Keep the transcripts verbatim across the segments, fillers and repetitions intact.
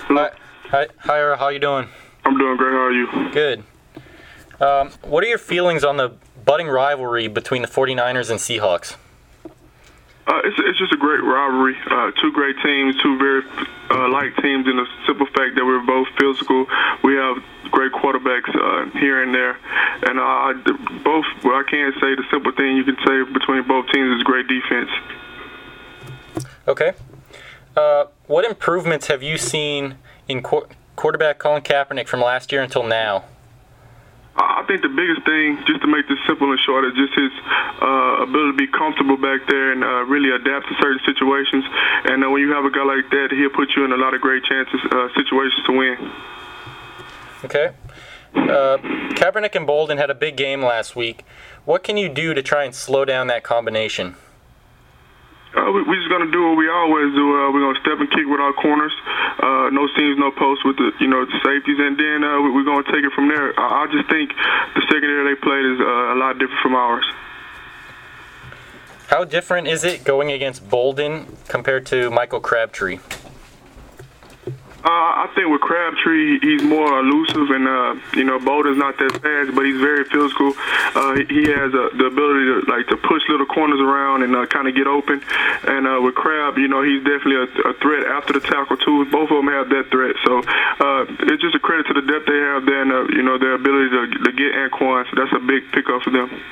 Hi, hi, hi, Earl, how you doing? I'm doing great. How are you? Good. Um, what are your feelings on the budding rivalry between the forty-niners and Seahawks? Uh, it's, it's just a great rivalry. Uh, two great teams, two very uh, like teams in the simple fact that we're both physical. We have great quarterbacks uh, here and there. And uh, both, well, I can't say the simple thing you can say between both teams is great defense. Okay. Uh, what improvements have you seen in qu- quarterback Colin Kaepernick from last year until now? I think the biggest thing, just to make this simple and short, is just his uh, ability to be comfortable back there and uh, really adapt to certain situations. And uh, when you have a guy like that, he'll put you in a lot of great chances, uh, situations to win. Okay. Uh, Kaepernick and Bolden had a big game last week. What can you do to try and slow down that combination? Uh, we, we're just going to do what we always do. Uh, we're going to step and kick with our corners. Uh, no seams, no posts with the, you know, the safeties. And then uh, we, we're going to take it from there. I, I just think the secondary they played is uh, a lot different from ours. How different is it going against Bolden compared to Michael Crabtree? Uh, I think with Crabtree, he's more elusive, and uh, you know, Bolden's not that fast, but he's very physical. Uh, he, he has uh, the ability to like to push little corners around and uh, kind of get open. And uh, with Crab, you know, he's definitely a, a threat after the tackle too. Both of them have that threat, so uh, it's just a credit to the depth they have there, and uh, you know, their ability to, to get Anquan. So that's a big pickup for them.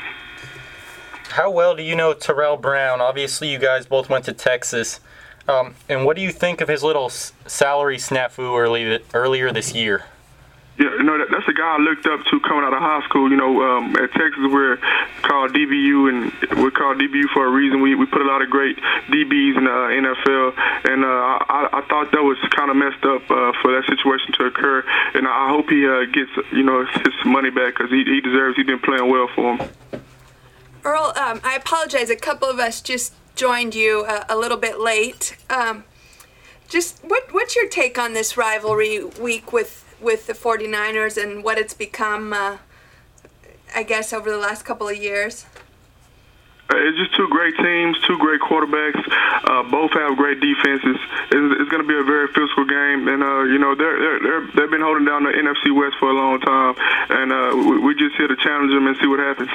How well do you know Terrell Brown? Obviously, you guys both went to Texas. Um, and what do you think of his little s- salary snafu early, earlier this year? Yeah, you know, that, that's a guy I looked up to coming out of high school. You know, um, at Texas, we're called D B U, and we're called D B U for a reason. We we put a lot of great D Bs in the N F L, and uh, I, I thought that was kind of messed up uh, for that situation to occur. And I hope he uh, gets, you know, his money back because he, he deserves. He's been playing well for him. Earl, um, I apologize. A couple of us just joined you a, a little bit late. Um, just what what's your take on this rivalry week with, with the forty-niners and what it's become, uh, I guess, over the last couple of years? Uh, it's just two great teams, two great quarterbacks. Uh, both have great defenses. It's, it's going to be a very physical game, and uh, you know they're, they're they're they've been holding down the N F C West for a long time, and uh, we, we just here to challenge them and see what happens.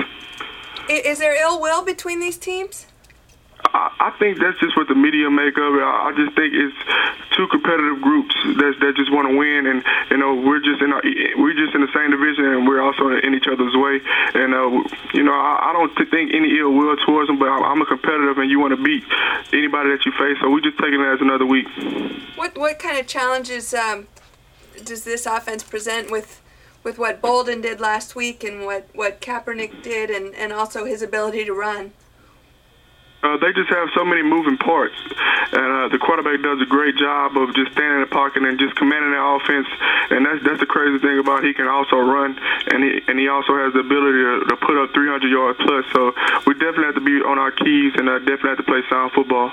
Is there ill will between these teams? I think that's just what the media make of it. I just think it's two competitive groups that that just want to win, and you know we're just in our, we're just in the same division, and we're also in each other's way. And uh, you know I, I don't think any ill will towards them, but I'm a competitive, and you want to beat anybody that you face. So we just taking it as another week. What what kind of challenges um, does this offense present with? with what Bolden did last week and what, what Kaepernick did, and, and also his ability to run? Uh, they just have so many moving parts, and uh, the quarterback does a great job of just standing in the pocket and just commanding the offense. And that's that's the crazy thing about it. He can also run, and he and he also has the ability to, to put up three hundred yards plus. So we definitely have to be on our keys, and uh, definitely have to play sound football.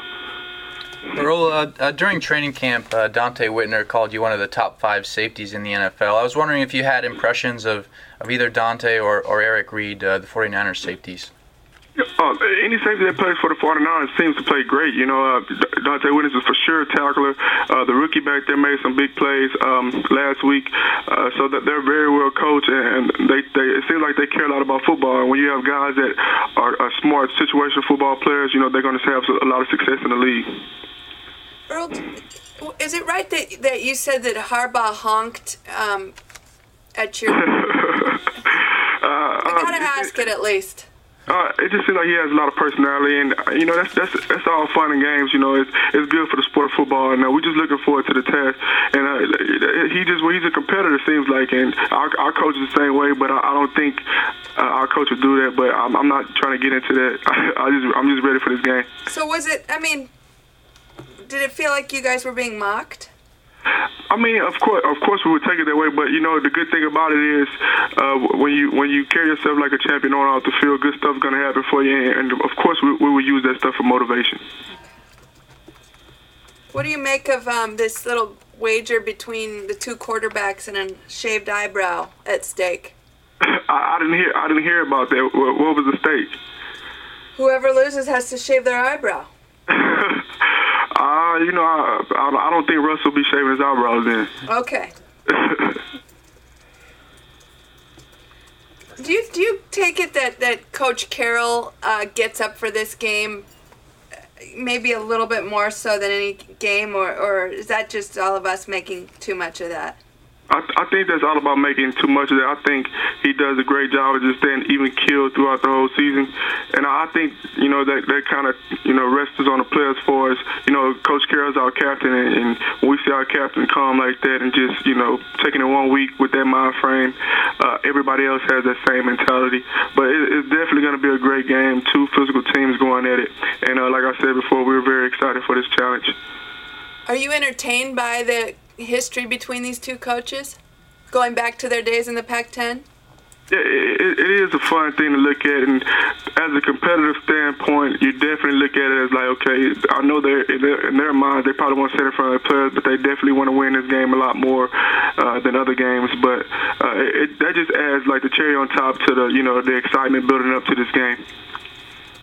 Earl, uh, uh, during training camp, uh, Donte Whitner called you one of the top five safeties in the N F L. I was wondering if you had impressions of, of either Donte or, or Eric Reed, uh, the forty-niners safeties. Uh, any safety that plays for the forty-niners seems to play great. You know, uh, Donte Whitner is for sure a tackler. Uh, the rookie back there made some big plays um, last week, uh, so that they're very well coached, and they, they it seems like they care a lot about football. And when you have guys that are, are smart, situational football players, you know, they're going to have a lot of success in the league. Earl, is it right that that you said that Harbaugh honked um, at your? uh, I gotta uh, ask it at least. Uh, it just seems like he has a lot of personality, and uh, you know that's that's that's all fun and games. You know, it's it's good for the sport of football, and uh, we're just looking forward to the test. And uh, he just well, he's a competitor, seems like, and our, our coach is the same way. But I, I don't think uh, our coach would do that. But I'm, I'm not trying to get into that. I, I just I'm just ready for this game. So was it? I mean, did it feel like you guys were being mocked? I mean, of course, of course, we would take it that way. But you know, the good thing about it is, uh, when you when you carry yourself like a champion on off the field, good stuff's gonna happen for you. And of course, we, we will use that stuff for motivation. What do you make of um, this little wager between the two quarterbacks and a shaved eyebrow at stake? I, I didn't hear. I didn't hear about that. What, what was the stake? Whoever loses has to shave their eyebrow. Uh, Uh, you know, I, I I don't think Russ will be shaving his eyebrows then. Okay. Do you do you take it that, that Coach Carroll uh, gets up for this game maybe a little bit more so than any game, or, or is that just all of us making too much of that? I, I think that's all about making too much of that. I think he does a great job of just staying even killed throughout the whole season. And I think, you know, that, that kind of, you know, rests on the players for us. You know, Coach Carroll's our captain, and, and when we see our captain calm like that and just, you know, taking it one week with that mind frame, uh, everybody else has that same mentality. But it, it's definitely going to be a great game. Two physical teams going at it. And uh, like I said before, we were very excited for this challenge. Are you entertained by the history between these two coaches, going back to their days in the Pac ten? Yeah, it, it is a fun thing to look at, and as a competitive standpoint, you definitely look at it as like, okay, I know they're in their, in their minds they probably want to set in front of their players, but they definitely want to win this game a lot more uh, than other games. But uh, it, that just adds like the cherry on top to the, you know, the excitement building up to this game.